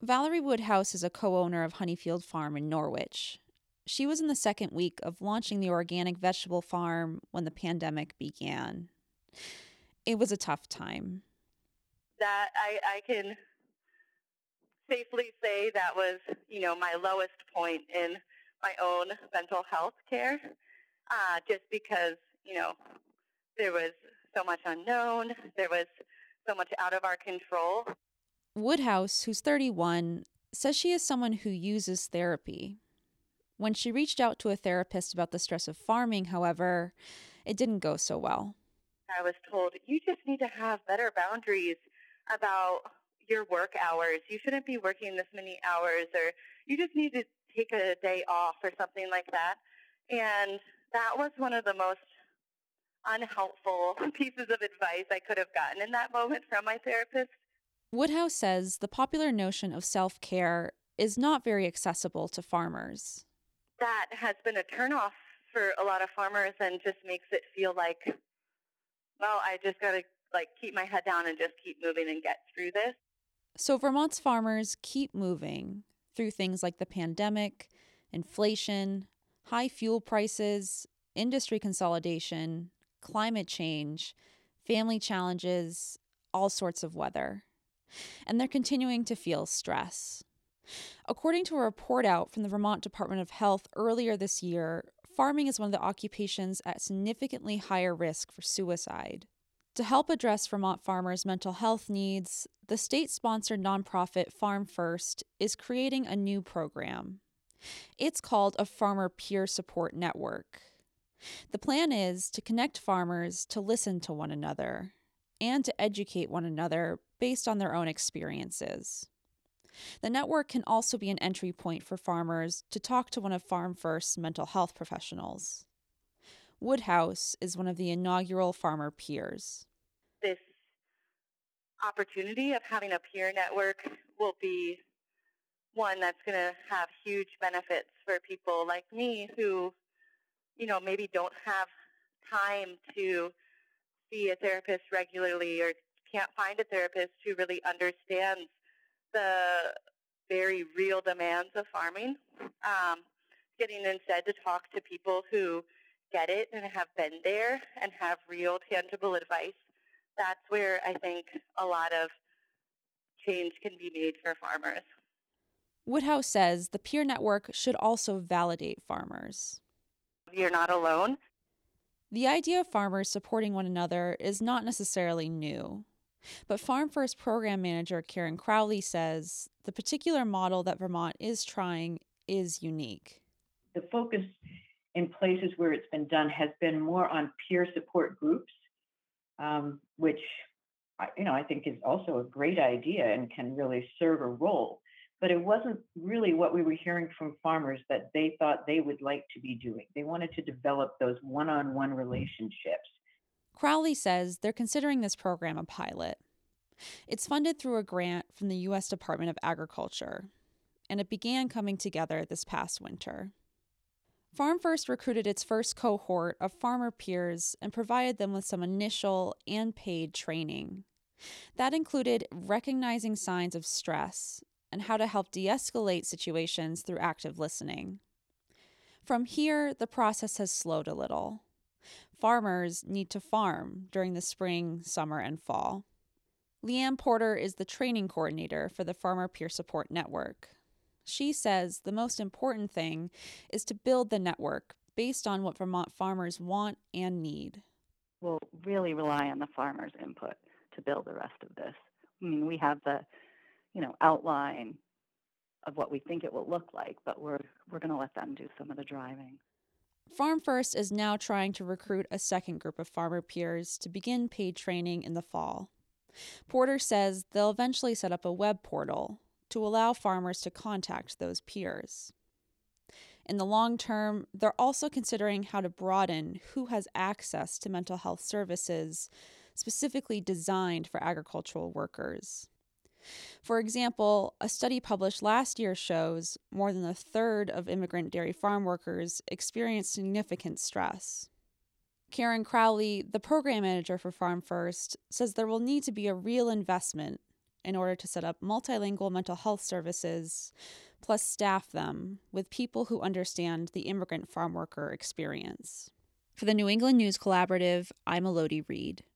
Valerie Woodhouse is a co-owner of Honeyfield Farm in Norwich. She was in the second week of launching the organic vegetable farm when the pandemic began. It was a tough time. That I can safely say that was, my lowest point in my own mental health care, just because, there was so much unknown. There was so much out of our control. Woodhouse, who's 31, says she is someone who uses therapy. When she reached out to a therapist about the stress of farming, however, it didn't go so well. I was told, you just need to have better boundaries about your work hours. You shouldn't be working this many hours, or you just need to take a day off or something like that. And that was one of the most unhelpful pieces of advice I could have gotten in that moment from my therapist. Woodhouse says the popular notion of self-care is not very accessible to farmers. That has been a turnoff for a lot of farmers and just makes it feel like, well, I just got to keep my head down and just keep moving and get through this. So Vermont's farmers keep moving through things like the pandemic, inflation, high fuel prices, industry consolidation, climate change, family challenges, all sorts of weather. And they're continuing to feel stress. According to a report out from the Vermont Department of Health earlier this year, farming is one of the occupations at significantly higher risk for suicide. To help address Vermont farmers' mental health needs, the state-sponsored nonprofit Farm First is creating a new program. It's called a Farmer Peer Support Network. The plan is to connect farmers to listen to one another and to educate one another based on their own experiences. The network can also be an entry point for farmers to talk to one of Farm First's mental health professionals. Woodhouse is one of the inaugural farmer peers. This opportunity of having a peer network will be one that's going to have huge benefits for people like me who, maybe don't have time to see a therapist regularly or can't find a therapist who really understands the very real demands of farming. Getting instead to talk to people who get it and have been there and have real tangible advice. That's where I think a lot of change can be made for farmers. Woodhouse says the peer network should also validate farmers. You're not alone. The idea of farmers supporting one another is not necessarily new. But Farm First program manager Karen Crowley says the particular model that Vermont is trying is unique. The focus in places where it's been done has been more on peer support groups, which I think is also a great idea and can really serve a role. But it wasn't really what we were hearing from farmers that they thought they would like to be doing. They wanted to develop those one-on-one relationships. Crowley says they're considering this program a pilot. It's funded through a grant from the U.S. Department of Agriculture, and it began coming together this past winter. Farm First recruited its first cohort of farmer peers and provided them with some initial and paid training. That included recognizing signs of stress and how to help de-escalate situations through active listening. From here, the process has slowed a little. Farmers need to farm during the spring, summer, and fall. Leanne Porter is the training coordinator for the Farmer Peer Support Network. She says the most important thing is to build the network based on what Vermont farmers want and need. We'll really rely on the farmers' input to build the rest of this. I mean, we have the, outline of what we think it will look like, but we're going to let them do some of the driving. Farm First is now trying to recruit a second group of farmer peers to begin paid training in the fall. Porter says they'll eventually set up a web portal to allow farmers to contact those peers. In the long term, they're also considering how to broaden who has access to mental health services specifically designed for agricultural workers. For example, a study published last year shows more than a third of immigrant dairy farm workers experience significant stress. Karen Crowley, the program manager for Farm First, says there will need to be a real investment in order to set up multilingual mental health services, plus staff them with people who understand the immigrant farm worker experience. For the New England News Collaborative, I'm Elodie Reed.